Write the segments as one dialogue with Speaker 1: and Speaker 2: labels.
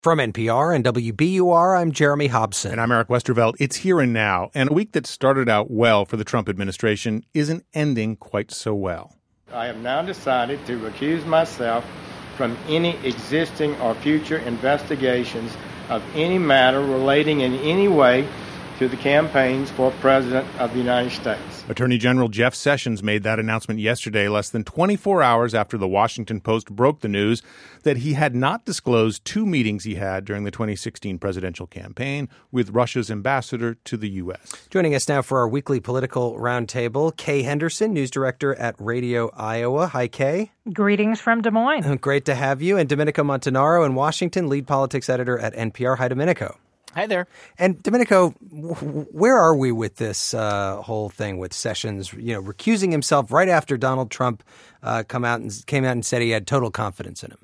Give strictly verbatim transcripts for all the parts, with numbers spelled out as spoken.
Speaker 1: From N P R and W B U R, I'm Jeremy Hobson.
Speaker 2: And I'm Eric Westervelt. It's here and now, and a week that started out well for the Trump administration isn't ending quite so well.
Speaker 3: I have now decided to recuse myself from any existing or future investigations of any matter relating in any way to the campaigns for President of the United States.
Speaker 2: Attorney General Jeff Sessions made that announcement yesterday, less than twenty-four hours after the Washington Post broke the news that he had not disclosed two meetings he had during the twenty sixteen presidential campaign with Russia's ambassador to the U S.
Speaker 1: Joining us now for our weekly political roundtable, Kay Henderson, news director at Radio Iowa. Hi, Kay.
Speaker 4: Greetings from Des Moines.
Speaker 1: Great to have you. And Domenico Montanaro in Washington, lead politics editor at N P R. Hi, Domenico.
Speaker 5: Hi there.
Speaker 1: And Domenico, where are we with this uh, whole thing with Sessions, you know, recusing himself right after Donald Trump uh, come out and came out and said he had total confidence in him?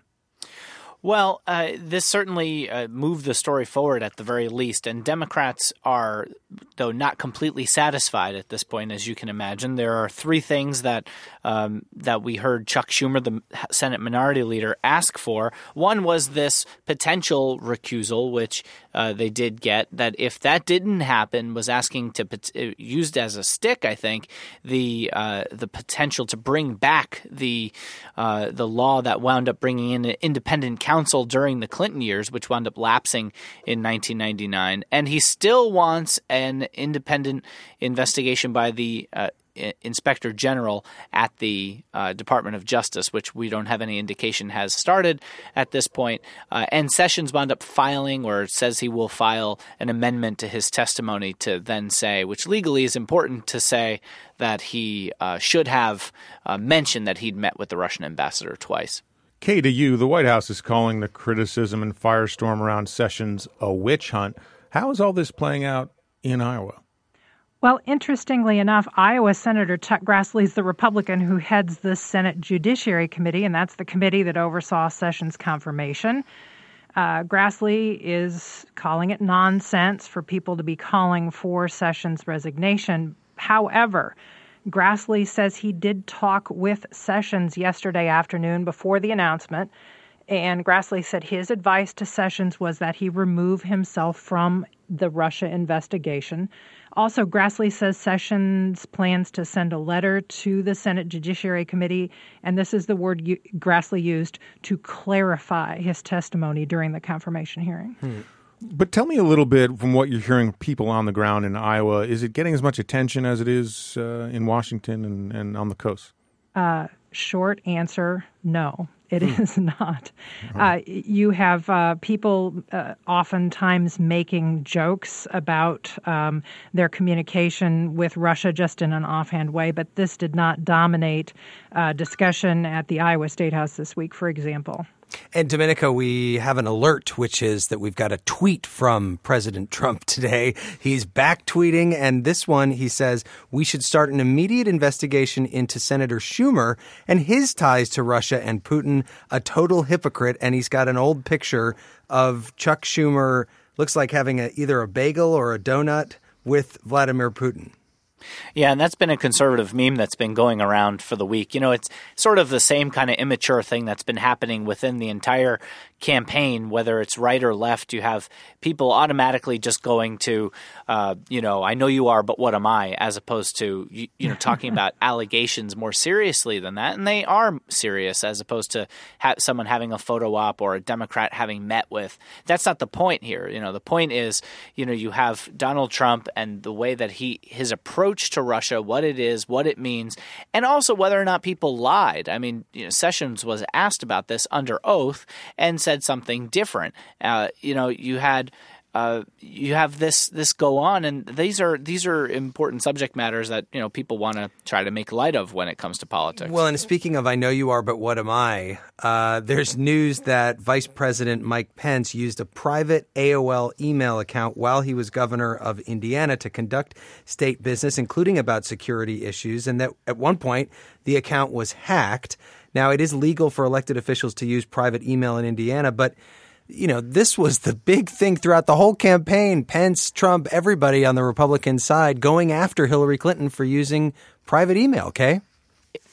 Speaker 5: Well, uh, this certainly uh, moved the story forward at the very least, and Democrats are, though not completely satisfied at this point, as you can imagine. There are three things that um, that we heard Chuck Schumer, the Senate Minority Leader, ask for. One was this potential recusal, which uh, they did get, that if that didn't happen, was asking to – used as a stick, I think, the uh, the potential to bring back the uh, the law that wound up bringing in an independent counsel during the Clinton years, which wound up lapsing in nineteen ninety-nine. And he still wants an independent investigation by the uh, Inspector General at the uh, Department of Justice, which we don't have any indication has started at this point. Uh, and Sessions wound up filing, or says he will file, an amendment to his testimony to then say, which legally is important to say, that he uh, should have uh, mentioned that he'd met with the Russian ambassador twice.
Speaker 2: Kay, to you, the White House is calling the criticism and firestorm around Sessions a witch hunt. How is all this playing out in Iowa?
Speaker 4: Well, interestingly enough, Iowa Senator Chuck Grassley is the Republican who heads the Senate Judiciary Committee, and that's the committee that oversaw Sessions' confirmation. Uh, Grassley is calling it nonsense for people to be calling for Sessions' resignation. However, Grassley says he did talk with Sessions yesterday afternoon before the announcement, and Grassley said his advice to Sessions was that he remove himself from the Russia investigation. Also, Grassley says Sessions plans to send a letter to the Senate Judiciary Committee, and this is the word you, Grassley used, to clarify his testimony during the confirmation hearing.
Speaker 2: Hmm. But tell me a little bit from what you're hearing people on the ground in Iowa. Is it getting as much attention as it is uh, in Washington and, and on the coast?
Speaker 4: Uh, short answer, no. It hmm. is not. Uh, you have uh, people uh, oftentimes making jokes about um, their communication with Russia just in an offhand way, but this did not dominate uh, discussion at the Iowa State House this week, for example.
Speaker 1: And Domenico, we have an alert, which is that we've got a tweet from President Trump today. He's back tweeting, and this one, he says, we should start an immediate investigation into Senator Schumer and his ties to Russia and Putin, a total hypocrite. And he's got an old picture of Chuck Schumer, looks like having a, either a bagel or a donut with Vladimir Putin.
Speaker 5: Yeah, and that's been a conservative meme that's been going around for the week. You know, it's sort of the same kind of immature thing that's been happening within the entire campaign, whether it's right or left. You have people automatically just going to, uh, you know, I know you are, but what am I, as opposed to, you, you know, talking about allegations more seriously than that. And they are serious, as opposed to ha- someone having a photo op or a Democrat having met with. That's not the point here. You know, the point is, you know, you have Donald Trump and the way that he, his approach to Russia, what it is, what it means, and also whether or not people lied. I mean, you know, Sessions was asked about this under oath and said something different. Uh, you know, you had uh, you have this this go on, and these are these are important subject matters that, you know, people want to try to make light of when it comes to politics.
Speaker 1: Well, and speaking of I know you are, but what am I? Uh, there's news that Vice President Mike Pence used a private A O L email account while he was governor of Indiana to conduct state business, including about security issues, and that at one point the account was hacked. Now, it is legal for elected officials to use private email in Indiana, but, you know, this was the big thing throughout the whole campaign. Pence, Trump, everybody on the Republican side going after Hillary Clinton for using private email, okay?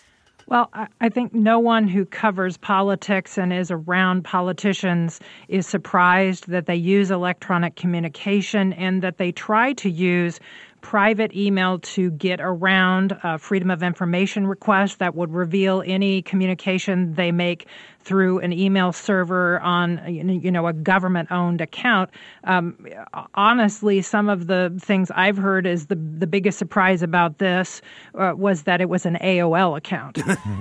Speaker 4: Well, I think no one who covers politics and is around politicians is surprised that they use electronic communication and that they try to use private email to get around uh, freedom of information requests that would reveal any communication they make through an email server on, you know, a government-owned account. Um, honestly, some of the things I've heard is the the biggest surprise about this uh, was that it was an A O L account.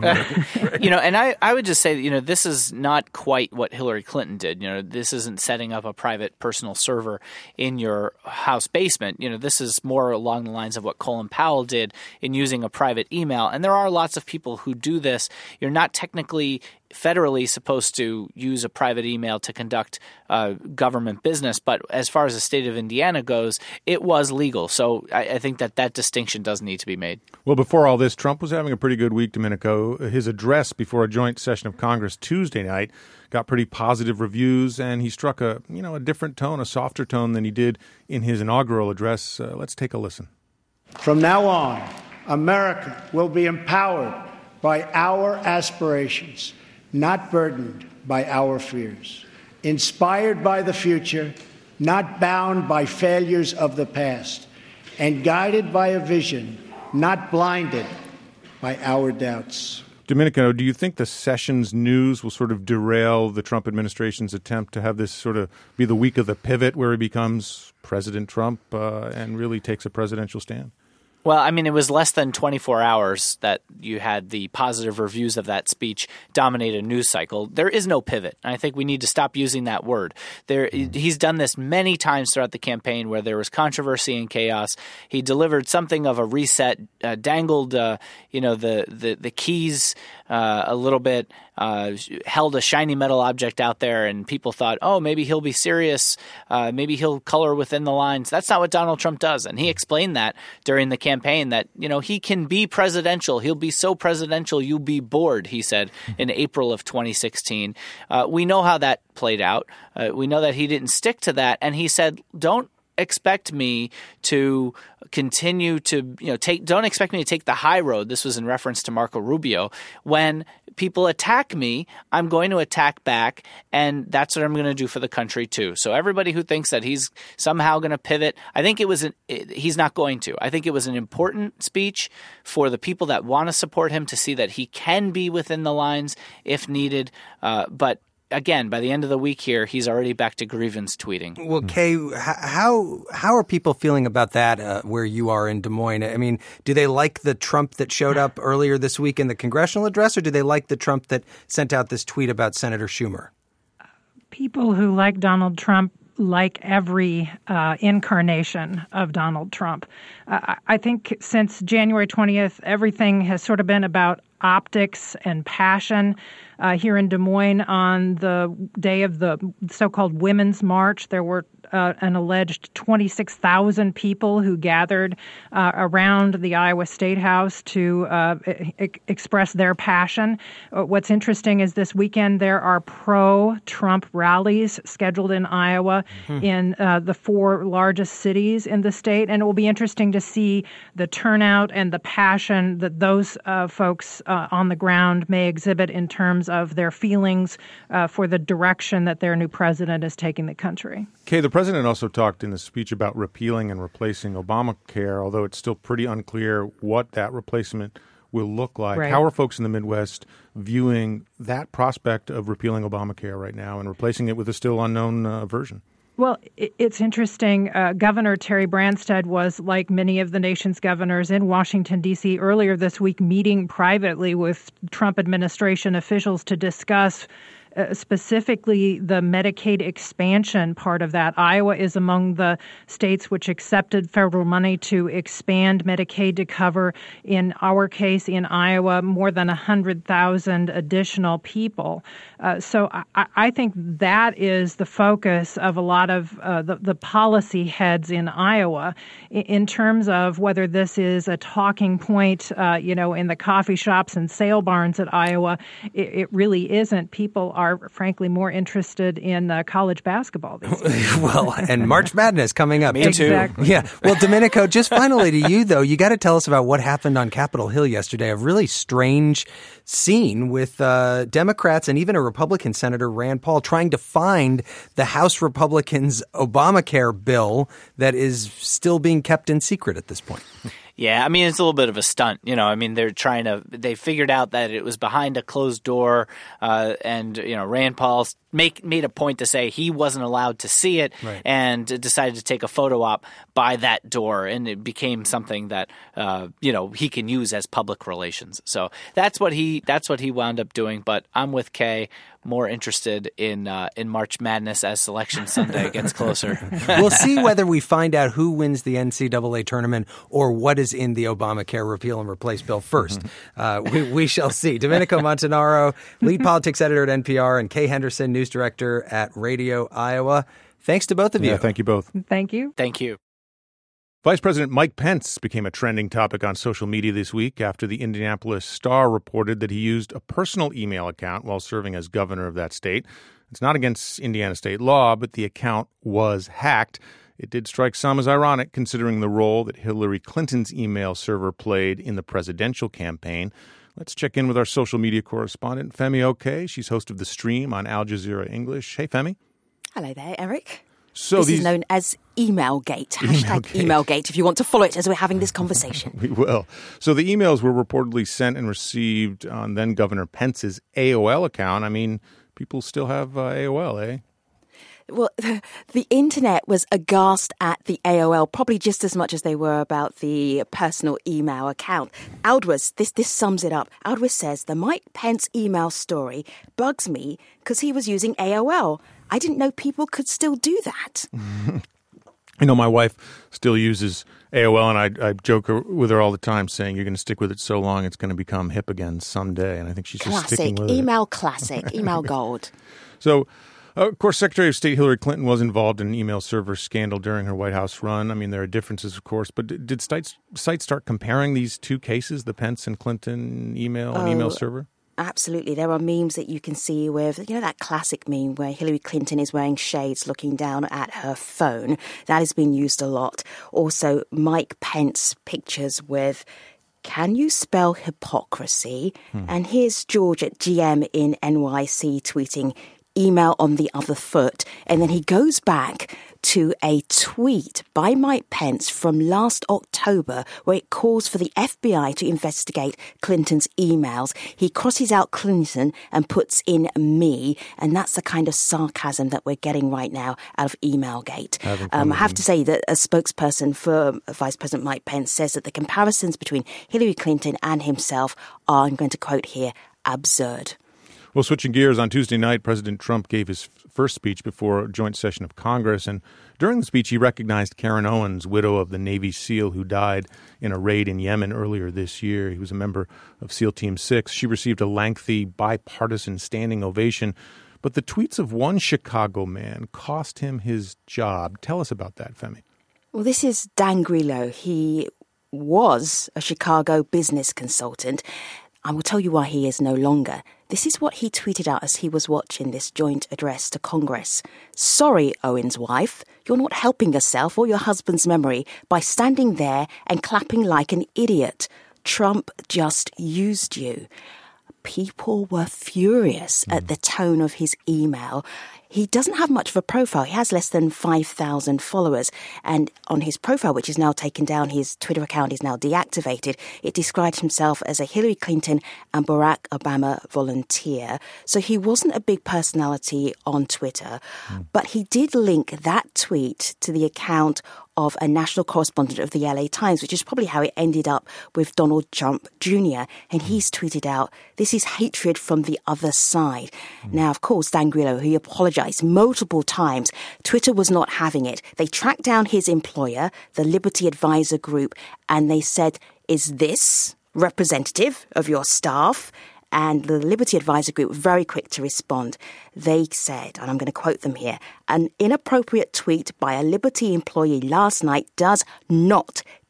Speaker 5: You know, and I, I would just say that, you know, this is not quite what Hillary Clinton did. You know, this isn't setting up a private personal server in your house basement. You know, this is more along the lines of what Colin Powell did in using a private email. And there are lots of people who do this. You're not technically federally supposed to use a private email to conduct uh, government business. But as far as the state of Indiana goes, it was legal. So I, I think that that distinction does need to be made.
Speaker 2: Well, before all this, Trump was having a pretty good week, Domenico. His address before a joint session of Congress Tuesday night got pretty positive reviews, and he struck a, you know, a different tone, a softer tone than he did in his inaugural address. Uh, let's take a listen.
Speaker 6: From now on, America will be empowered by our aspirations, not burdened by our fears, inspired by the future, not bound by failures of the past, and guided by a vision, not blinded by our doubts.
Speaker 2: Domenico, do you think the Sessions news will sort of derail the Trump administration's attempt to have this sort of be the week of the pivot where he becomes President Trump uh, and really takes a presidential stand?
Speaker 5: Well, I mean, it was less than twenty-four hours that you had the positive reviews of that speech dominate a news cycle. There is no pivot. I think we need to stop using that word. There, he's done this many times throughout the campaign where there was controversy and chaos. He delivered something of a reset, uh, dangled, uh, you know, the the, the keys uh, a little bit, uh, held a shiny metal object out there, and people thought, oh, maybe he'll be serious, uh, maybe he'll color within the lines. That's not what Donald Trump does, and he explained that during the campaign. campaign that, you know, he can be presidential. He'll be so presidential you'll be bored, he said in April of twenty sixteen. Uh, we know how that played out. Uh, we know that he didn't stick to that. And he said, don't expect me to continue to, you know, take, don't expect me to take the high road. This was in reference to Marco Rubio. When people attack me, I'm going to attack back, and that's what I'm going to do for the country too. So everybody who thinks that he's somehow going to pivot, I think it was an, it, he's not going to. I think it was an important speech for the people that want to support him to see that he can be within the lines if needed. Uh, but again, by the end of the week here, he's already back to grievance tweeting.
Speaker 1: Well, Kay, how how are people feeling about that uh, where you are in Des Moines? I mean, do they like the Trump that showed up earlier this week in the congressional address, or do they like the Trump that sent out this tweet about Senator Schumer?
Speaker 4: People who like Donald Trump like every uh, incarnation of Donald Trump. Uh, I think since January twentieth, everything has sort of been about optics and passion. Uh, here in Des Moines on the day of the so-called Women's March, there were uh, an alleged twenty-six thousand people who gathered uh, around the Iowa State House to uh, e- express their passion. Uh, what's interesting is this weekend there are pro-Trump rallies scheduled in Iowa mm-hmm. in uh, the four largest cities in the state, and it will be interesting to see the turnout and the passion that those uh, folks uh, on the ground may exhibit in terms of their feelings uh, for the direction that their new president is taking the country.
Speaker 2: Kay, the president also talked in the speech about repealing and replacing Obamacare, although it's still pretty unclear what that replacement will look like.
Speaker 4: Right.
Speaker 2: How are folks in the Midwest viewing that prospect of repealing Obamacare right now and replacing it with a still unknown uh, version?
Speaker 4: Well, it's interesting. Uh, Governor Terry Branstad was, like many of the nation's governors, in Washington, D C earlier this week, meeting privately with Trump administration officials to discuss Uh, specifically the Medicaid expansion part of that. Iowa is among the states which accepted federal money to expand Medicaid to cover, in our case in Iowa, more than one hundred thousand additional people. Uh, so I, I think that is the focus of a lot of uh, the, the policy heads in Iowa in, in terms of whether this is a talking point, uh, you know, in the coffee shops and sale barns at Iowa. It, it really isn't. People are are, frankly, more interested in uh, college basketball these days.
Speaker 1: Well, and March Madness coming up.
Speaker 5: Me too.
Speaker 4: Exactly.
Speaker 1: Yeah. Well, Domenico, just finally to you, though, you got to tell us about what happened on Capitol Hill yesterday. A really strange scene with uh, Democrats and even a Republican Senator, Rand Paul, trying to find the House Republicans' Obamacare bill that is still being kept in secret at this point.
Speaker 5: Yeah, I mean, it's a little bit of a stunt. You know, I mean, they're trying to – they figured out that it was behind a closed door uh, and, you know, Rand Paul make, made a point to say he wasn't allowed to see it
Speaker 1: right.
Speaker 5: and decided to take a photo op by that door, and it became something that, uh, you know, he can use as public relations. So that's what he that's what he wound up doing. But I'm with Kay, more interested in uh, in March Madness as Selection Sunday gets closer.
Speaker 1: We'll see whether we find out who wins the N C double A tournament or what is in the Obamacare repeal and replace bill first. Uh, we, we shall see. Domenico Montanaro, lead politics editor at N P R, and Kay Henderson, news director at Radio Iowa. Thanks to both of you.
Speaker 2: Yeah, thank you both.
Speaker 4: Thank you.
Speaker 5: Thank you.
Speaker 2: Vice President Mike Pence became a trending topic on social media this week after the Indianapolis Star reported that he used a personal email account while serving as governor of that state. It's not against Indiana state law, but the account was hacked. It did strike some as ironic, considering the role that Hillary Clinton's email server played in the presidential campaign. Let's check in with our social media correspondent, Femi Oke. She's host of The Stream on Al Jazeera English. Hey, Femi.
Speaker 7: Hello there, Eric.
Speaker 2: So
Speaker 7: this
Speaker 2: these...
Speaker 7: is known as Emailgate. Hashtag
Speaker 2: Emailgate.
Speaker 7: Emailgate if you want to follow it as we're having this conversation.
Speaker 2: We will. So the emails were reportedly sent and received on then Governor Pence's A O L account. I mean, people still have uh, A O L, eh?
Speaker 7: Well, the, the internet was aghast at the A O L, probably just as much as they were about the personal email account. Aldous, this, this sums it up. Aldous says, the Mike Pence email story bugs me because he was using A O L. I didn't know people could still do that.
Speaker 2: You know, my wife still uses A O L, and I, I joke with her all the time saying, you're going to stick with it so long, it's going to become hip again someday. And I think she's just sticking with
Speaker 7: classic,
Speaker 2: it.
Speaker 7: email classic, email gold.
Speaker 2: So, uh, of course, Secretary of State Hillary Clinton was involved in an email server scandal during her White House run. I mean, there are differences, of course, but did, did sites, sites start comparing these two cases, the Pence and Clinton email and
Speaker 7: Oh.
Speaker 2: email server?
Speaker 7: Absolutely. There are memes that you can see with, you know, that classic meme where Hillary Clinton is wearing shades looking down at her phone. That has been used a lot. Also, Mike Pence pictures with, can you spell hypocrisy? Hmm. And here's George at G M in N Y C tweeting, email on the other foot. And then he goes back to a tweet by Mike Pence from last October where it calls for the F B I to investigate Clinton's emails. He crosses out Clinton and puts in me, and that's the kind of sarcasm that we're getting right now out of Emailgate. Um, I have to say that a spokesperson for Vice President Mike Pence says that the comparisons between Hillary Clinton and himself are, I'm going to quote here, absurd.
Speaker 2: Well, switching gears, on Tuesday night, President Trump gave his first speech before a joint session of Congress. And during the speech, he recognized Karen Owens, widow of the Navy SEAL who died in a raid in Yemen earlier this year. He was a member of SEAL Team six. She received a lengthy, bipartisan standing ovation. But the tweets of one Chicago man cost him his job. Tell us about that, Femi.
Speaker 7: Well, this is Dan Grillo. He was a Chicago business consultant. I will tell you why he is no longer. This is what he tweeted out as he was watching this joint address to Congress. Sorry, Owens' wife, you're not helping yourself or your husband's memory by standing there and clapping like an idiot. Trump just used you. People were furious mm. at the tone of his email. He doesn't have much of a profile. He has less than five thousand followers. And on his profile, which is now taken down, his Twitter account is now deactivated, it described himself as a Hillary Clinton and Barack Obama volunteer. So he wasn't a big personality on Twitter. Mm. But he did link that tweet to the account of a national correspondent of the L A Times, which is probably how it ended up with Donald Trump Junior And he's tweeted out, this is hatred from the other side. Mm. Now, of course, Dan Grillo, who apologized multiple times, Twitter was not having it. They tracked down his employer, the Liberty Advisor Group, and they said, is this representative of your staff? And the Liberty Advisor Group were very quick to respond. They said, and I'm going to quote them here, an inappropriate tweet by a Liberty employee last night does not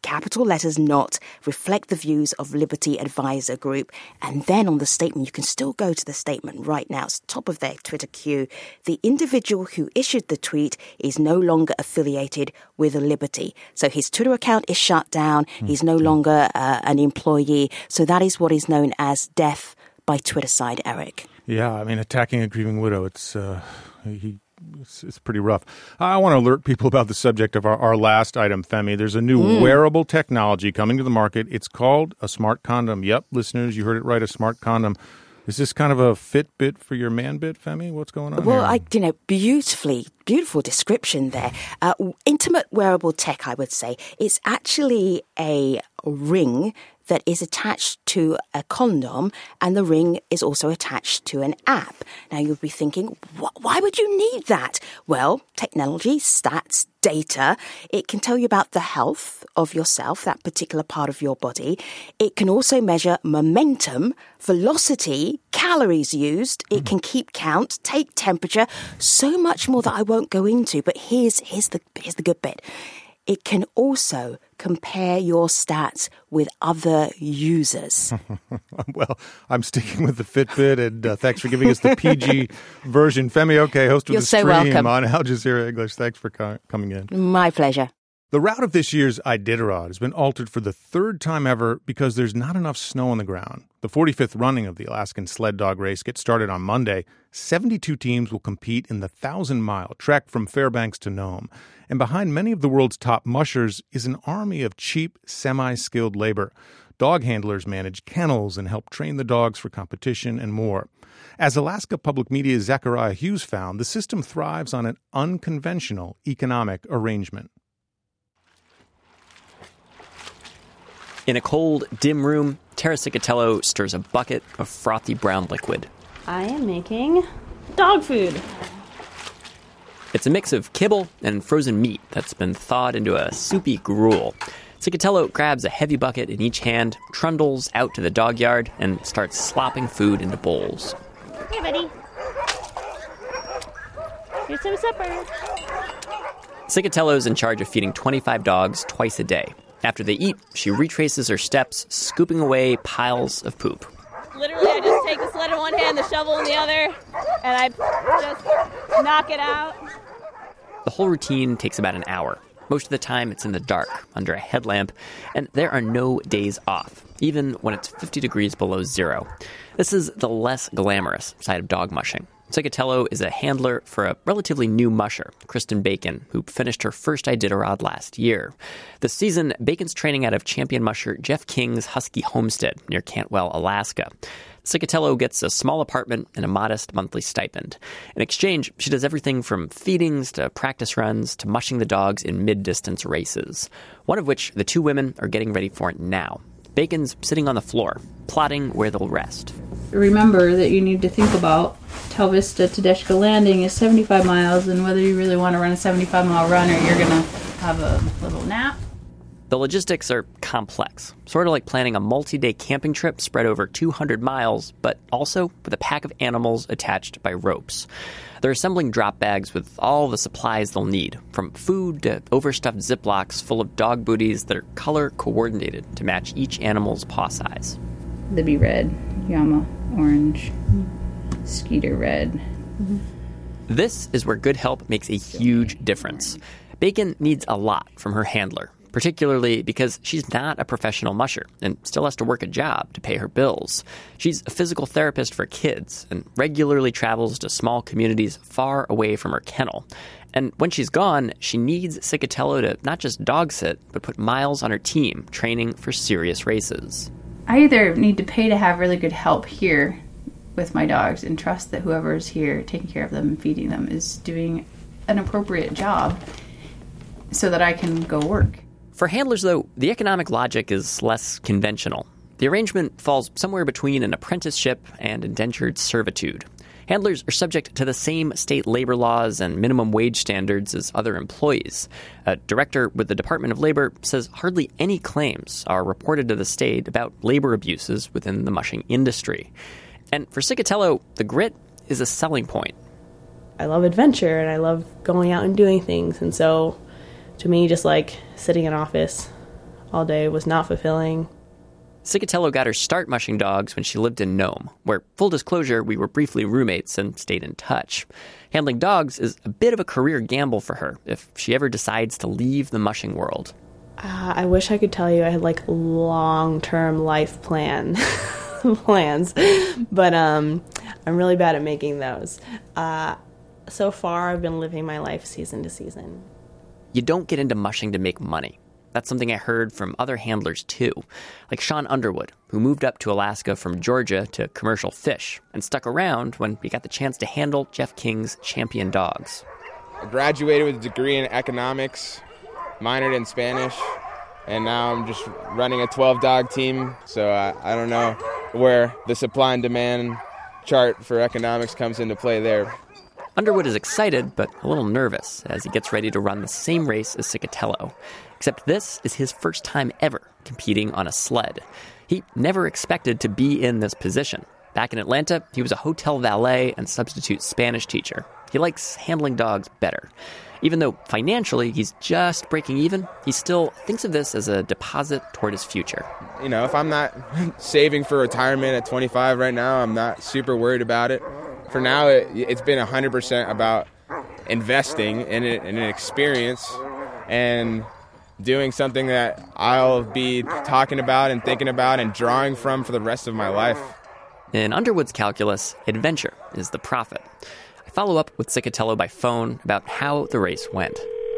Speaker 7: capital letters not, reflect the views of Liberty Advisor Group. And then on the statement, you can still go to the statement right now. It's top of their Twitter queue. The individual who issued the tweet is no longer affiliated with Liberty. So his Twitter account is shut down. Mm-hmm. He's no longer uh, an employee. So that is what is known as death by Twitter side, Eric.
Speaker 2: Yeah, I mean, attacking a grieving widow, it's uh, he, it's, it's pretty rough. I want to alert people about the subject of our, our last item, Femi. There's a new mm. wearable technology coming to the market. It's called a smart condom. Yep, listeners, you heard it right, a smart condom. Is this kind of a Fitbit for your man bit, Femi? What's going on
Speaker 7: Well,
Speaker 2: here?
Speaker 7: I, you know, beautifully, beautiful description there. Uh, intimate wearable tech, I would say. It's actually a ring that is attached to a condom, and the ring is also attached to an app. Now, you'll be thinking, why would you need that? Well, technology, stats, data, it can tell you about the health of yourself, that particular part of your body. It can also measure momentum, velocity, calories used. It can keep count, take temperature, so much more that I won't go into. But here's, here's the, here's the good bit. It can also compare your stats with other users.
Speaker 2: Well, I'm sticking with the Fitbit, and uh, thanks for giving us the P G version. Femi Oke, host of
Speaker 7: You're
Speaker 2: the
Speaker 7: so
Speaker 2: stream
Speaker 7: welcome.
Speaker 2: on Al Jazeera English. Thanks for co- coming in.
Speaker 7: My pleasure.
Speaker 2: The route of this year's Iditarod has been altered for the third time ever because there's not enough snow on the ground. The forty-fifth running of the Alaskan Sled Dog Race gets started on Monday. seventy-two teams will compete in the thousand-mile trek from Fairbanks to Nome. And behind many of the world's top mushers is an army of cheap, semi-skilled labor. Dog handlers manage kennels and help train the dogs for competition and more. As Alaska Public Media's Zachariah Hughes found, the system thrives on an unconventional economic arrangement.
Speaker 8: In a cold, dim room, Tara Cicatello stirs a bucket of frothy brown liquid.
Speaker 9: I am making dog food.
Speaker 8: It's a mix of kibble and frozen meat that's been thawed into a soupy gruel. Cicatello grabs a heavy bucket in each hand, trundles out to the dog yard, and starts slopping food into bowls.
Speaker 9: Hey, buddy. Here's some supper.
Speaker 8: Cicatello's in charge of feeding twenty-five dogs twice a day. After they eat, she retraces her steps, scooping away piles of poop.
Speaker 9: Literally, I just take the sled in one hand, the shovel in the other, and I just knock it out.
Speaker 8: The whole routine takes about an hour. Most of the time, it's in the dark, under a headlamp, and there are no days off, even when it's fifty degrees below zero. This is the less glamorous side of dog mushing. Cicatello is a handler for a relatively new musher, Kristen Bacon, who finished her first Iditarod last year. This season, Bacon's training out of champion musher Jeff King's Husky Homestead near Cantwell, Alaska. Cicatello gets a small apartment and a modest monthly stipend. In exchange, she does everything from feedings to practice runs to mushing the dogs in mid-distance races, one of which the two women are getting ready for now. Bacon's sitting on the floor, plotting where they'll rest.
Speaker 10: Remember that you need to think about Tal Vista to Deshka Landing is seventy-five miles, and whether you really want to run a seventy-five mile run or you're going to have a little nap.
Speaker 8: The logistics are complex, sort of like planning a multi-day camping trip spread over two hundred miles, but also with a pack of animals attached by ropes. They're assembling drop bags with all the supplies they'll need, from food to overstuffed Ziplocs full of dog booties that are color-coordinated to match each animal's paw size.
Speaker 10: Libby red, Yama orange, Skeeter red. Mm-hmm.
Speaker 8: This is where good help makes a huge difference. Bacon needs a lot from her handler, particularly because she's not a professional musher and still has to work a job to pay her bills. She's a physical therapist for kids and regularly travels to small communities far away from her kennel. And when she's gone, she needs Cicatello to not just dog sit, but put miles on her team, training for serious races.
Speaker 10: I either need to pay to have really good help here with my dogs and trust that whoever's here taking care of them and feeding them is doing an appropriate job so that I can go work.
Speaker 8: For handlers, though, the economic logic is less conventional. The arrangement falls somewhere between an apprenticeship and indentured servitude. Handlers are subject to the same state labor laws and minimum wage standards as other employees. A director with the Department of Labor says hardly any claims are reported to the state about labor abuses within the mushing industry. And for Cicatello, the grit is a selling point.
Speaker 9: I love adventure and I love going out and doing things. And so to me, just like sitting in office
Speaker 11: all day was not fulfilling.
Speaker 8: Cicatello got her start mushing dogs when she lived in Nome, where, full disclosure, we were briefly roommates and stayed in touch. Handling dogs is a bit of a career gamble for her if she ever decides to leave the mushing world.
Speaker 11: Uh, I wish I could tell you I had like long-term life plan plans, but um, I'm really bad at making those. Uh, so far, I've been living my life season to season.
Speaker 8: You don't get into mushing to make money. That's something I heard from other handlers, too, like Sean Underwood, who moved up to Alaska from Georgia to commercial fish and stuck around when he got the chance to handle Jeff King's champion dogs.
Speaker 12: I graduated with a degree in economics, minored in Spanish, and now I'm just running a twelve-dog team, so I, I don't know where the supply and demand chart for economics comes into play there.
Speaker 8: Underwood is excited, but a little nervous as he gets ready to run the same race as Cicatello. Except this is his first time ever competing on a sled. He never expected to be in this position. Back in Atlanta, he was a hotel valet and substitute Spanish teacher. He likes handling dogs better. Even though financially he's just breaking even, he still thinks of this as a deposit toward his future.
Speaker 12: You know, if I'm not saving for retirement at twenty-five right now, I'm not super worried about it. For now, it, it's been one hundred percent about investing in, it, in an experience and doing something that I'll be talking about and thinking about and drawing from for the rest of my life.
Speaker 8: In Underwood's calculus, adventure is the profit. I follow up with Cicatello by phone about how the race went.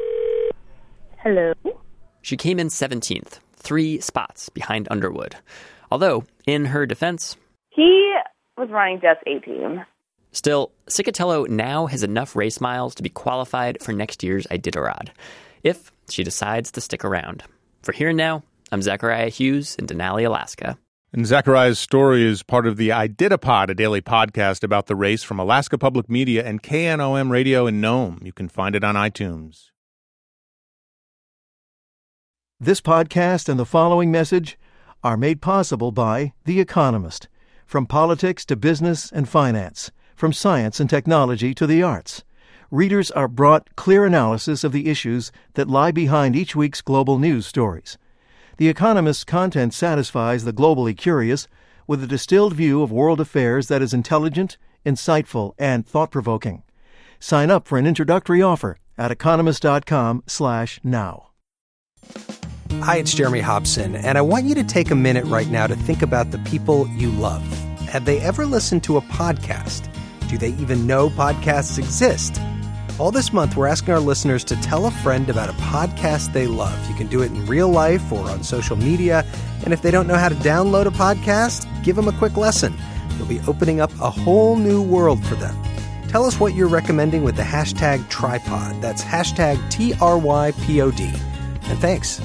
Speaker 13: Hello?
Speaker 8: She came in seventeenth, three spots behind Underwood. Although, in her defense,
Speaker 13: he was running just eighteen.
Speaker 8: Still, Cicatello now has enough race miles to be qualified for next year's Iditarod, if she decides to stick around. For Here and Now, I'm Zachariah Hughes in Denali, Alaska.
Speaker 2: And Zachariah's story is part of the Iditapod, a daily podcast about the race from Alaska Public Media and K N O M Radio in Nome. You can find it on iTunes.
Speaker 14: This podcast and the following message are made possible by The Economist. From politics to business and finance, from science and technology to the arts, readers are brought clear analysis of the issues that lie behind each week's global news stories. The Economist's content satisfies the globally curious with a distilled view of world affairs that is intelligent, insightful, and thought-provoking. Sign up for an introductory offer at economist.com slash now.
Speaker 1: Hi, it's Jeremy Hobson, and I want you to take a minute right now to think about the people you love. Have they ever listened to a podcast? Do they even know podcasts exist? All this month, we're asking our listeners to tell a friend about a podcast they love. You can do it in real life or on social media. And if they don't know how to download a podcast, give them a quick lesson. You'll be opening up a whole new world for them. Tell us what you're recommending with the hashtag Tripod. That's hashtag T R Y P O D. And thanks.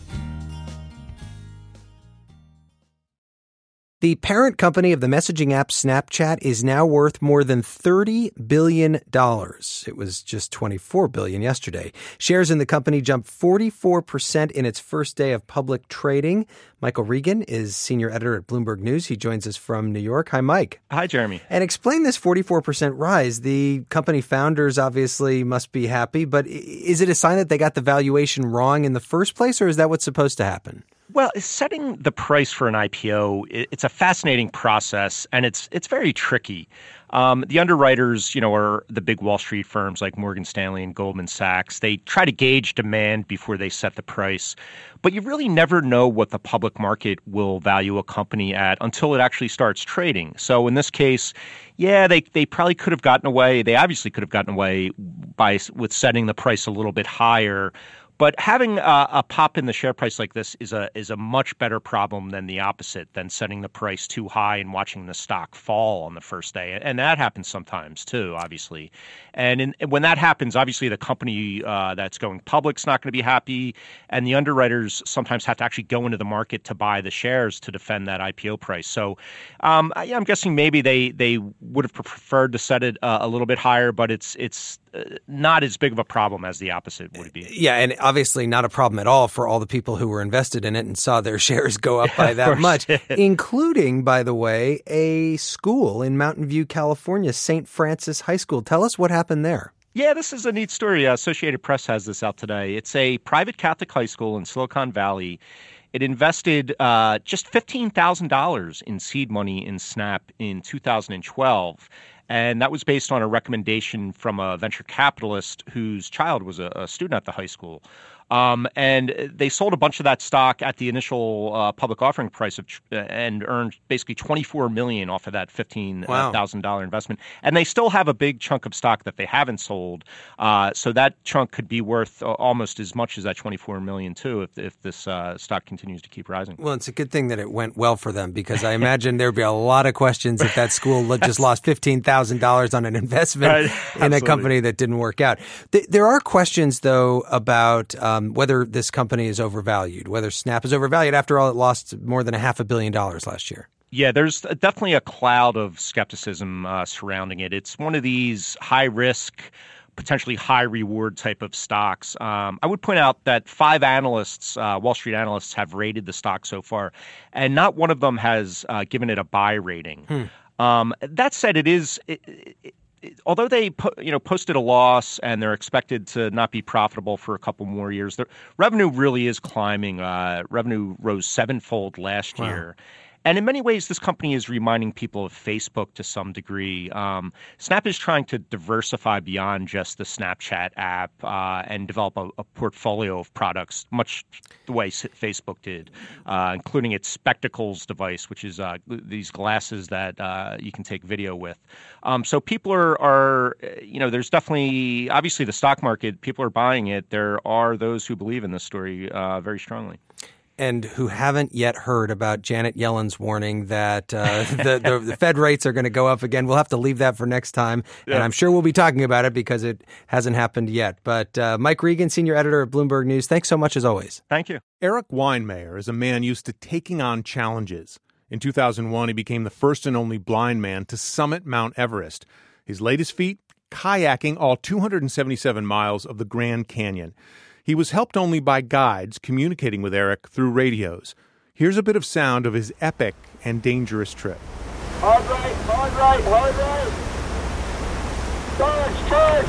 Speaker 1: The parent company of the messaging app Snapchat is now worth more than thirty billion dollars. It was just twenty-four billion dollars yesterday. Shares in the company jumped forty-four percent in its first day of public trading. Michael Regan is senior editor at Bloomberg News. He joins us from New York. Hi, Mike.
Speaker 15: Hi, Jeremy.
Speaker 1: And explain this forty-four percent rise. The company founders obviously must be happy, but is it a sign that they got the valuation wrong in the first place, or is that what's supposed to happen?
Speaker 15: Well, setting the price for an I P O, it's a fascinating process, and it's it's very tricky. Um, the underwriters, you know, are the big Wall Street firms like Morgan Stanley and Goldman Sachs. They try to gauge demand before they set the price. But you really never know what the public market will value a company at until it actually starts trading. So in this case, yeah, they, they probably could have gotten away. They obviously could have gotten away by with setting the price a little bit higher. But having a, a pop in the share price like this is a is a much better problem than the opposite, than setting the price too high and watching the stock fall on the first day. And that happens sometimes too, obviously. And in, when that happens, obviously the company uh, that's going public is not going to be happy, and the underwriters sometimes have to actually go into the market to buy the shares to defend that I P O price. So um, I, I'm guessing maybe they they would have preferred to set it uh, a little bit higher, but it's it's not as big of a problem as the opposite would be.
Speaker 1: Yeah, and obviously not a problem at all for all the people who were invested in it and saw their shares go up by that much, including, by the way, a school in Mountain View, California, Saint Francis High School. Tell us what happened there.
Speaker 15: Yeah, this is a neat story. Uh, Associated Press has this out today. It's a private Catholic high school in Silicon Valley. It invested uh, just fifteen thousand dollars in seed money in Snap in two thousand twelve. And that was based on a recommendation from a venture capitalist whose child was a, a student at the high school. Um, and they sold a bunch of that stock at the initial uh, public offering price of, uh, and earned basically twenty-four million dollars off of that fifteen thousand dollars wow. investment. And they still have a big chunk of stock that they haven't sold. Uh, so that chunk could be worth almost as much as that twenty-four million dollars too if, if this uh, stock continues to keep rising.
Speaker 1: Well, it's a good thing that it went well for them, because I imagine there'd be a lot of questions if that school just lost fifteen thousand dollars on an investment right. in a company that didn't work out. There are questions, though, about um, whether this company is overvalued, whether Snap is overvalued. After all, it lost more than a half a billion dollars last year.
Speaker 15: Yeah, there's definitely a cloud of skepticism uh, surrounding it. It's one of these high-risk, potentially high-reward type of stocks. Um, I would point out that five analysts, uh, Wall Street analysts, have rated the stock so far, and not one of them has uh, given it a buy rating. Hmm. Um, that said, it is... It, it, Although they you know posted a loss and they're expected to not be profitable for a couple more years, their revenue really is climbing. Uh, revenue rose sevenfold last wow. year. And in many ways, this company is reminding people of Facebook to some degree. Um, Snap is trying to diversify beyond just the Snapchat app uh, and develop a, a portfolio of products, much the way Facebook did, uh, including its Spectacles device, which is uh, these glasses that uh, you can take video with. Um, so people are, are, you know, there's definitely, obviously the stock market, people are buying it. There are those who believe in this story uh, very strongly.
Speaker 1: And who haven't yet heard about Janet Yellen's warning that uh, the, the, the Fed rates are going to go up again. We'll have to leave that for next time. Yeah. And I'm sure we'll be talking about it because it hasn't happened yet. But uh, Mike Regan, senior editor at Bloomberg News, thanks so much as always.
Speaker 15: Thank you.
Speaker 2: Eric Weinmayer is a man used to taking on challenges. In two thousand one, he became the first and only blind man to summit Mount Everest. His latest feat, kayaking all two hundred seventy-seven miles of the Grand Canyon. He was helped only by guides communicating with Eric through radios. Here's a bit of sound of his epic and dangerous trip.
Speaker 16: Hard right, hard right, hard right. Charge, charge,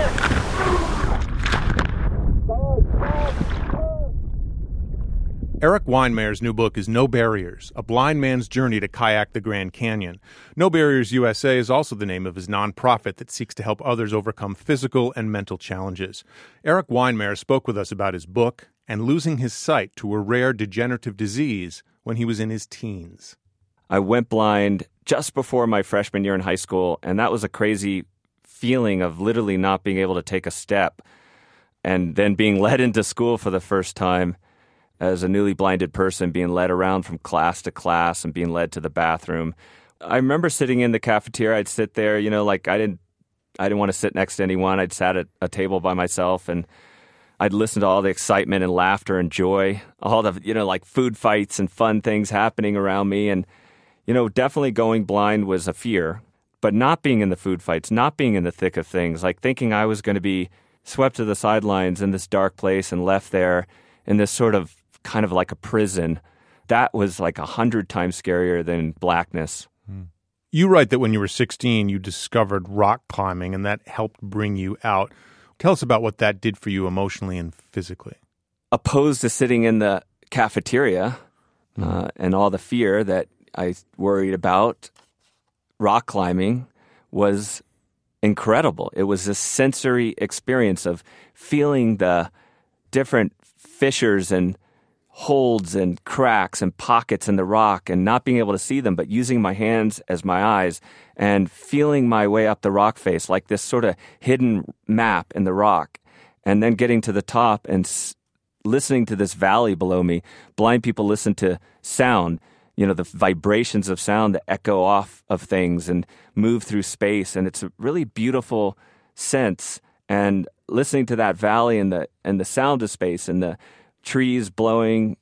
Speaker 16: charge. Charge, charge, charge.
Speaker 2: Eric Weinmayer's new book is No Barriers, A Blind Man's Journey to Kayak the Grand Canyon. No Barriers U S A is also the name of his nonprofit that seeks to help others overcome physical and mental challenges. Eric Weinmayer spoke with us about his book and losing his sight to a rare degenerative disease when he was in his teens.
Speaker 17: I went blind just before my freshman year in high school, and that was a crazy feeling of literally not being able to take a step and then being led into school for the first time as a newly blinded person, being led around from class to class and being led to the bathroom. I remember sitting in the cafeteria. I'd sit there, you know, like I didn't I didn't want to sit next to anyone. I'd sat at a table by myself, and I'd listen to all the excitement and laughter and joy, all the, you know, like food fights and fun things happening around me. And, you know, definitely going blind was a fear, but not being in the food fights, not being in the thick of things, like thinking I was going to be swept to the sidelines in this dark place and left there in this sort of kind of like a prison. That was like a hundred times scarier than blackness.
Speaker 2: Hmm. You write that when you were sixteen, you discovered rock climbing, and that helped bring you out. Tell us about what that did for you emotionally and physically.
Speaker 17: Opposed to sitting in the cafeteria hmm. uh, and all the fear that I worried about, rock climbing was incredible. It was a sensory experience of feeling the different fissures and holds and cracks and pockets in the rock and not being able to see them, but using my hands as my eyes and feeling my way up the rock face like this sort of hidden map in the rock, and then getting to the top and s- listening to this valley below me. Blind people listen to sound, you know, the vibrations of sound that echo off of things and move through space, and it's a really beautiful sense. And listening to that valley and the and the sound of space and the trees blowing,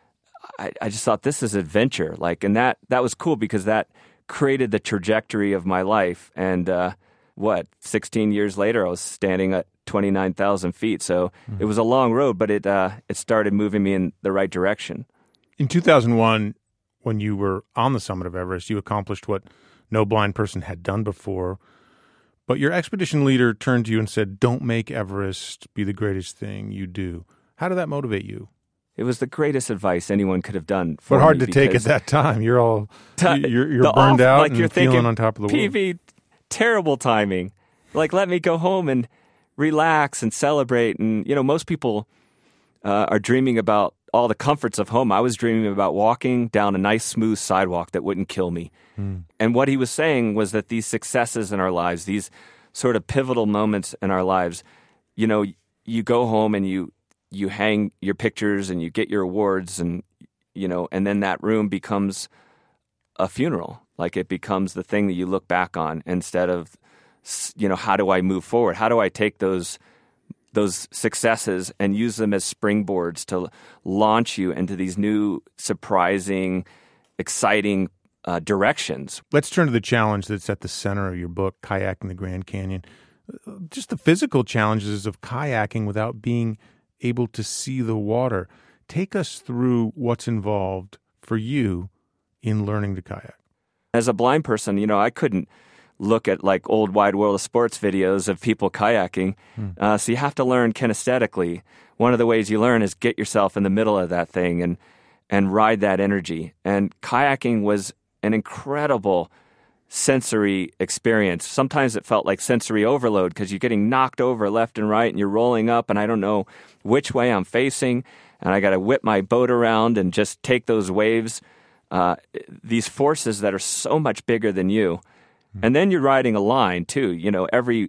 Speaker 17: I, I just thought, this is adventure. Like, and that that was cool because that created the trajectory of my life. And uh, what, sixteen years later, I was standing at twenty-nine thousand feet. So mm-hmm. it was a long road, but it uh, it started moving me in the right direction.
Speaker 2: In two thousand one, when you were on the summit of Everest, you accomplished what no blind person had done before. But your expedition leader turned to you and said, don't make Everest be the greatest thing you do. How did that motivate you?
Speaker 17: It was the greatest advice anyone could have done for
Speaker 2: But hard
Speaker 17: me
Speaker 2: to take at that time. You're all
Speaker 17: t-
Speaker 2: you're, you're
Speaker 17: the
Speaker 2: burned
Speaker 17: off,
Speaker 2: out
Speaker 17: like
Speaker 2: and
Speaker 17: you're
Speaker 2: feeling
Speaker 17: thinking,
Speaker 2: on top of the
Speaker 17: P
Speaker 2: world.
Speaker 17: V, terrible timing. Like, let me go home and relax and celebrate. And, you know, most people uh, are dreaming about all the comforts of home. I was dreaming about walking down a nice, smooth sidewalk that wouldn't kill me. Mm. And what he was saying was that these successes in our lives, these sort of pivotal moments in our lives, you know, you go home and you you hang your pictures and you get your awards, and, you know, and then that room becomes a funeral. Like, it becomes the thing that you look back on instead of, you know, how do I move forward? How do I take those those successes and use them as springboards to launch you into these new, surprising, exciting uh, directions?
Speaker 2: Let's turn to the challenge that's at the center of your book, Kayaking the Grand Canyon. Just the physical challenges of kayaking without being able to see the water. Take us through what's involved for you in learning to kayak.
Speaker 17: As a blind person, you know, I couldn't look at like old Wide World of Sports videos of people kayaking. Hmm. Uh, so you have to learn kinesthetically. One of the ways you learn is get yourself in the middle of that thing and and ride that energy. And kayaking was an incredible sensory experience. Sometimes it felt like sensory overload because you're getting knocked over left and right and you're rolling up and I don't know which way I'm facing, and I got to whip my boat around and just take those waves, uh, these forces that are so much bigger than you. Mm-hmm. And then you're riding a line too. You know, every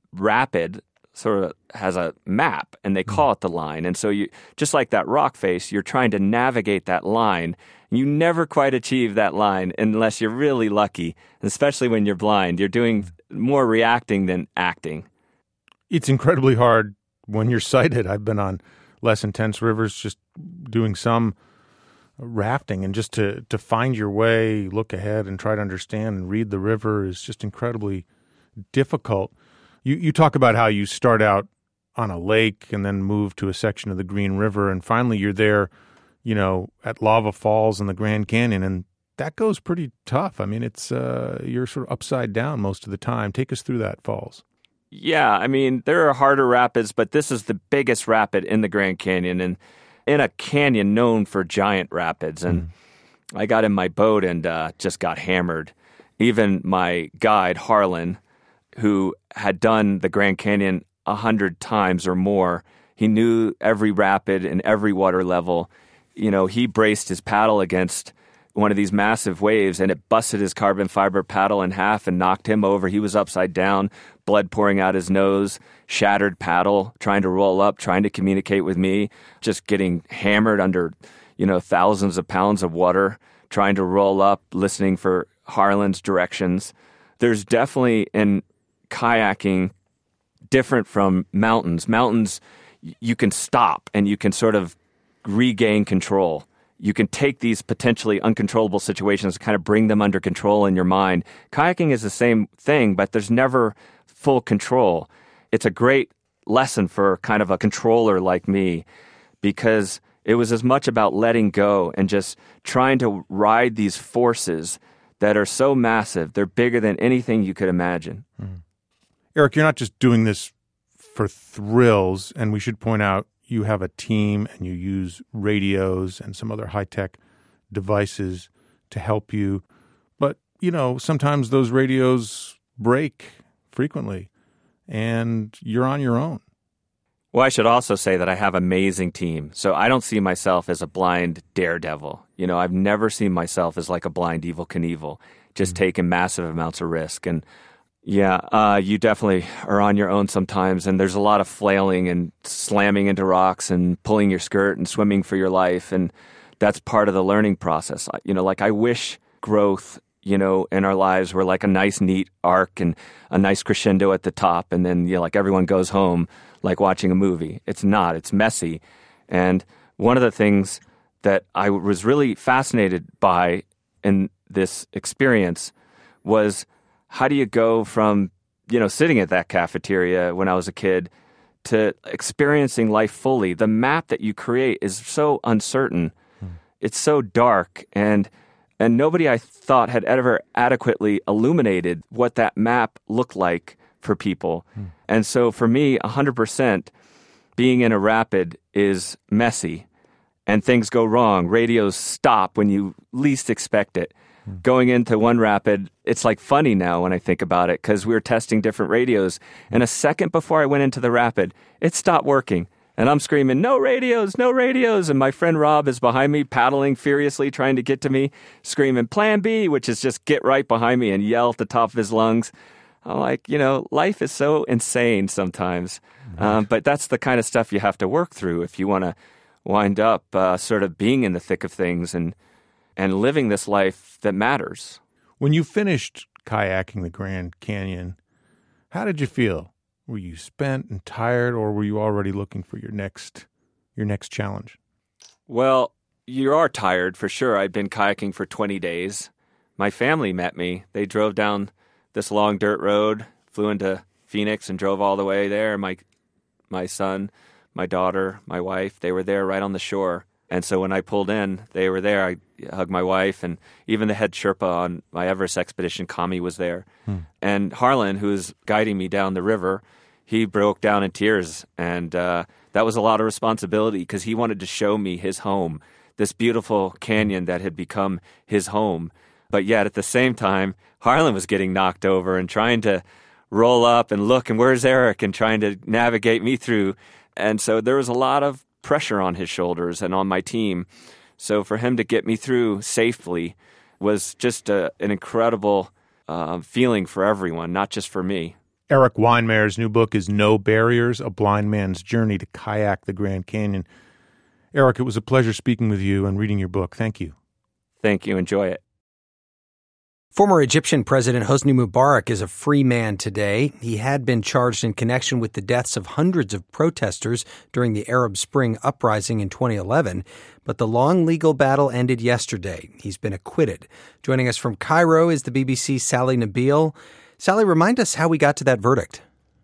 Speaker 17: rapid sort of has a map and they call mm-hmm. it the line. And so you, just like that rock face, you're trying to navigate that line. You never quite achieve that line unless you're really lucky, especially when you're blind. You're doing more reacting than acting.
Speaker 2: It's incredibly hard when you're sighted. I've been on less intense rivers just doing some rafting, and just to, to find your way, look ahead and try to understand and read the river is just incredibly difficult. You, you talk about how you start out on a lake and then move to a section of the Green River, and finally you're there, you know, at Lava Falls in the Grand Canyon, and that goes pretty tough. I mean, it's uh, you're sort of upside down most of the time. Take us through that falls.
Speaker 17: Yeah, I mean, there are harder rapids, but this is the biggest rapid in the Grand Canyon, and in a canyon known for giant rapids. And mm. I got in my boat and uh, just got hammered. Even my guide, Harlan, who had done the Grand Canyon a hundred times or more, he knew every rapid and every water level. You know, he braced his paddle against one of these massive waves, and it busted his carbon fiber paddle in half and knocked him over. He was upside down, blood pouring out his nose, shattered paddle, trying to roll up, trying to communicate with me, just getting hammered under, you know, thousands of pounds of water, trying to roll up, listening for Harlan's directions. There's definitely in kayaking different from mountains. Mountains, you can stop and you can sort of regain control. You can take these potentially uncontrollable situations and kind of bring them under control in your mind. Kayaking is the same thing, but there's never full control. It's a great lesson for kind of a controller like me, because it was as much about letting go and just trying to ride these forces that are so massive. They're bigger than anything you could imagine.
Speaker 2: Mm. Eric, you're not just doing this for thrills, and we should point out you have a team and you use radios and some other high-tech devices to help you. But, you know, sometimes those radios break frequently, and you're on your own.
Speaker 17: Well, I should also say that I have an amazing team. So I don't see myself as a blind daredevil. You know, I've never seen myself as like a blind Evel Knievel, just mm-hmm. taking massive amounts of risk. And yeah, uh, you definitely are on your own sometimes, and there's a lot of flailing and slamming into rocks and pulling your skirt and swimming for your life, and that's part of the learning process. You know, like I wish growth, you know, in our lives were like a nice, neat arc and a nice crescendo at the top, and then, you know, like everyone goes home like watching a movie. It's not. It's messy. And one of the things that I was really fascinated by in this experience was, how do you go from, you know, sitting at that cafeteria when I was a kid to experiencing life fully? The map that you create is so uncertain. Hmm. It's so dark, and and nobody I thought had ever adequately illuminated what that map looked like for people. Hmm. And so for me, one hundred percent being in a rapid is messy. and things go wrong. Radios stop when you least expect it. Mm. Going into one rapid, it's like funny now when I think about it, because we were testing different radios, and a second before I went into the rapid, it stopped working. And I'm screaming, no radios, no radios. And my friend Rob is behind me, paddling furiously, trying to get to me, screaming, Plan B, which is just get right behind me and yell at the top of his lungs. I'm like, you know, life is so insane sometimes. Mm-hmm. Um, but that's the kind of stuff you have to work through if you want to wind up uh, sort of being in the thick of things and and living this life that matters.
Speaker 2: When you finished kayaking the Grand Canyon, how did you feel? Were you spent and tired, or were you already looking for your next your next challenge?
Speaker 17: Well, you are tired for sure. I'd been kayaking for twenty days. My family met me. They drove down this long dirt road, flew into Phoenix and drove all the way there. My my son, my daughter, my wife, they were there right on the shore. And so when I pulled in, they were there. I hugged my wife, and even the head Sherpa on my Everest expedition, Kami, was there. Hmm. And Harlan, who was guiding me down the river, he broke down in tears. And uh, that was a lot of responsibility because he wanted to show me his home, this beautiful canyon that had become his home. But yet at the same time, Harlan was getting knocked over and trying to roll up and look, and where's Eric, and trying to navigate me through. And so there was a lot of pressure on his shoulders and on my team. So for him to get me through safely was just a, an incredible uh, feeling for everyone, not just for me.
Speaker 2: Erik Weihenmayer's new book is No Barriers, A Blind Man's Journey to Kayak the Grand Canyon. Erik, it was a pleasure speaking with you and reading your book. Thank you.
Speaker 17: Thank you. Enjoy it.
Speaker 1: Former Egyptian President Hosni Mubarak is a free man today. He had been charged in connection with the deaths of hundreds of protesters during the Arab Spring uprising in twenty eleven, but the long legal battle ended yesterday. He's been acquitted. Joining us from Cairo is the B B C's Sally Nabil. Sally, remind us how we got to that verdict.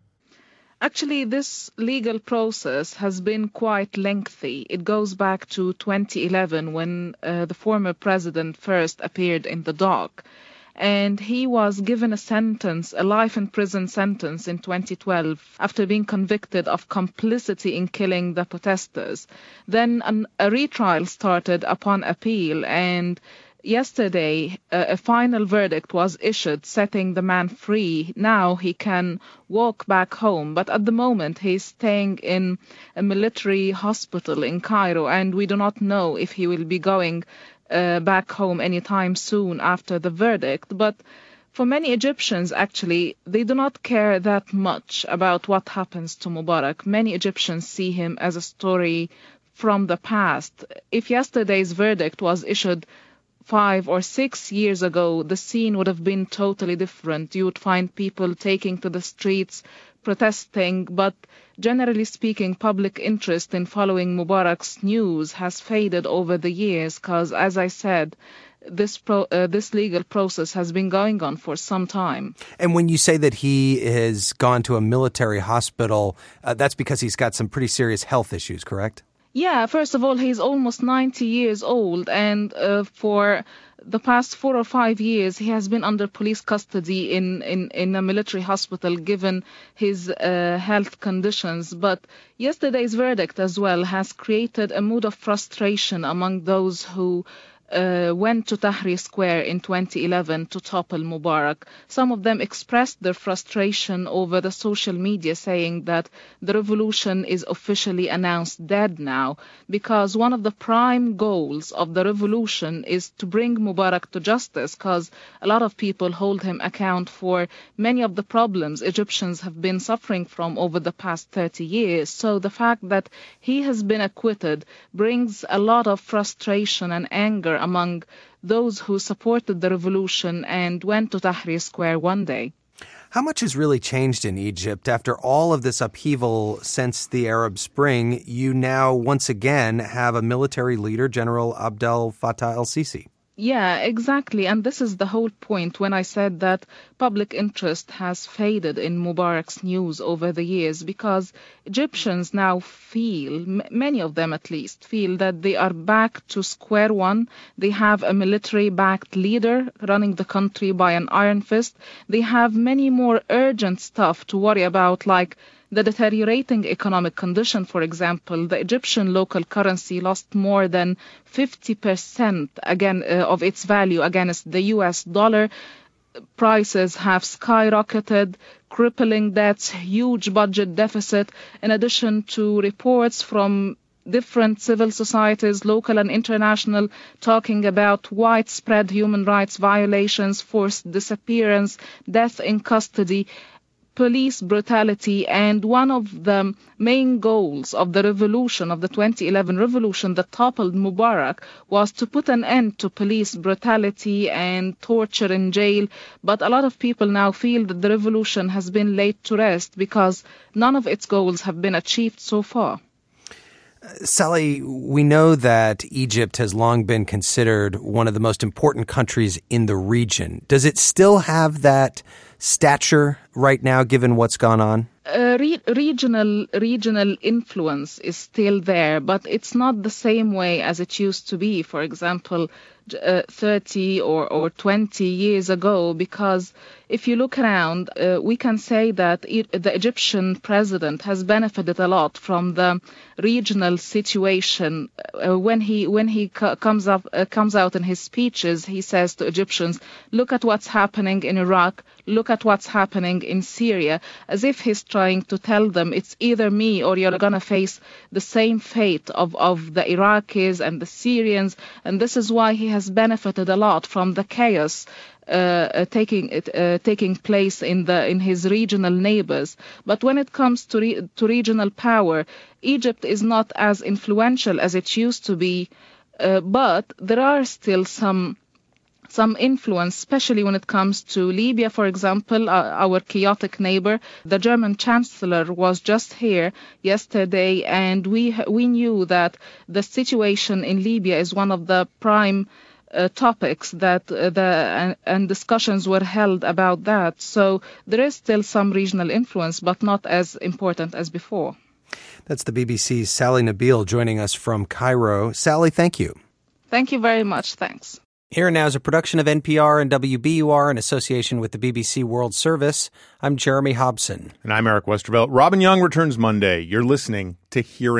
Speaker 18: Actually, this legal process has been quite lengthy. It goes back to twenty eleven when uh, the former president first appeared in the dock. And he was given a sentence, a life in prison sentence in twenty twelve after being convicted of complicity in killing the protesters. Then an, a retrial started upon appeal, and yesterday uh, a final verdict was issued setting the man free. Now he can walk back home, but at the moment he's staying in a military hospital in Cairo, and we do not know if he will be going Uh, back home anytime soon after the verdict. But for many Egyptians, actually, they do not care that much about what happens to Mubarak. Many Egyptians see him as a story from the past. If yesterday's verdict was issued five or six years ago, the scene would have been totally different. You would find people taking to the streets, protesting, but generally speaking, public interest in following Mubarak's news has faded over the years because, as I said, this pro, uh, this legal process has been going on for some time.
Speaker 1: And when you say that he has gone to a military hospital, uh, that's because he's got some pretty serious health issues, correct?
Speaker 18: Yeah, first of all, he's almost ninety years old, and uh, for the past four or five years, he has been under police custody in, in, in a military hospital given his uh, health conditions. But yesterday's verdict as well has created a mood of frustration among those who Uh, went to Tahrir Square in twenty eleven to topple Mubarak. Some of them expressed their frustration over the social media, saying that the revolution is officially announced dead now, because one of the prime goals of the revolution is to bring Mubarak to justice, because a lot of people hold him account for many of the problems Egyptians have been suffering from over the past thirty years. So the fact that he has been acquitted brings a lot of frustration and anger among those who supported the revolution and went to Tahrir Square one day.
Speaker 1: How much has really changed in Egypt after all of this upheaval since the Arab Spring? You now once again have a military leader, General Abdel Fattah el-Sisi.
Speaker 18: Yeah, exactly. And this is the whole point when I said that public interest has faded in Mubarak's news over the years, because Egyptians now feel, m- many of them at least, feel that they are back to square one. They have a military-backed leader running the country by an iron fist. They have many more urgent stuff to worry about, like the deteriorating economic condition, for example, the Egyptian local currency lost more than fifty percent again uh, of its value against the U S dollar. Prices have skyrocketed, crippling debts, huge budget deficit, in addition to reports from different civil societies, local and international, talking about widespread human rights violations, forced disappearance, death in custody, police brutality. And one of the main goals of the revolution, of the twenty eleven revolution that toppled Mubarak, was to put an end to police brutality and torture in jail. But a lot of people now feel that the revolution has been laid to rest because none of its goals have been achieved so far.
Speaker 1: Sally, we know that Egypt has long been considered one of the most important countries in the region. Does it still have that stature right now, given what's gone on?
Speaker 18: Uh, re- regional regional influence is still there, but it's not the same way as it used to be, for example, uh, thirty or, or twenty years ago, because if you look around, uh, we can say that it, the Egyptian president has benefited a lot from the regional situation. Uh, when he when he co- comes up uh, comes out in his speeches, he says to Egyptians, "Look at what's happening in Iraq. Look at what's happening in Syria," as if he's trying to tell them it's either me or you're going to face the same fate of, of the Iraqis and the Syrians. And this is why he has benefited a lot from the chaos uh, uh, taking uh, taking place in the in his regional neighbors. But when it comes to re- to regional power, Egypt is not as influential as it used to be, uh, but there are still some some influence, especially when it comes to Libya, for example, uh, our chaotic neighbor. The German chancellor was just here yesterday, and we we knew that the situation in Libya is one of the prime uh, topics that uh, the and, and discussions were held about that. So there is still some regional influence, but not as important as before.
Speaker 1: That's the B B C's Sally Nabil joining us from Cairo. Sally, thank you.
Speaker 18: Thank you very much. Thanks.
Speaker 1: Here and Now is a production of N P R and W B U R in association with the B B C World Service. I'm Jeremy Hobson.
Speaker 2: And I'm Eric Westervelt. Robin Young returns Monday. You're listening to Here